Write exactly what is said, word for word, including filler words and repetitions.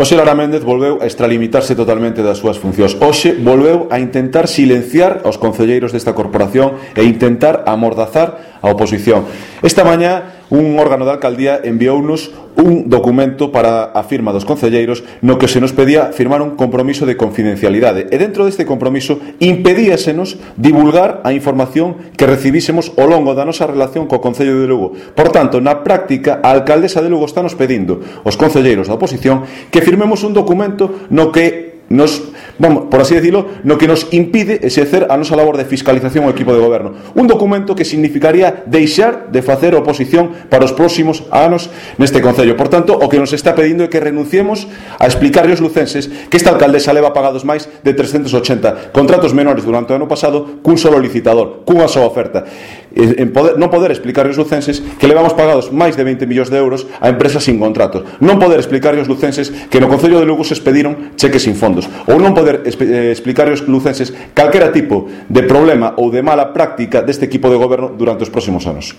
Hoxe Lara Méndez volveu a extralimitarse totalmente das súas funcións. Hoxe volveu a intentar silenciar aos concelleiros desta corporación e intentar amordazar a oposición. Esta mañá un órgano de alcaldía enviounos un documento para a firma dos concelleiros no que se nos pedía firmar un compromiso de confidencialidade e dentro deste compromiso impedíasenos divulgar a información que recibísemos ao longo da nosa relación co Concello de Lugo. Por tanto, na práctica, a alcaldesa de Lugo está nos pedindo aos concelleiros da oposición que firmemos un documento no que nos, vamos, por así decirlo, no que nos impide exercer a nosa labor de fiscalización ao equipo de goberno. Un documento que significaría deixar de facer oposición para os próximos anos neste Concello. Por tanto, o que nos está pedindo é que renunciemos a explicarle aos lucenses que esta alcaldesa leva pagados máis de trescentos ochenta contratos menores durante o ano pasado cun solo licitador, cunha soa oferta. En poder, non poder explicar aos lucenses que levamos pagados máis de veinte millóns de euros a empresas sin contratos. Non poder explicar aos lucenses que no Concello de Lugo se expediron cheques sin fondos. Ou non poder eh, explicar aos lucenses calquera tipo de problema ou de mala práctica deste equipo de goberno durante os próximos anos.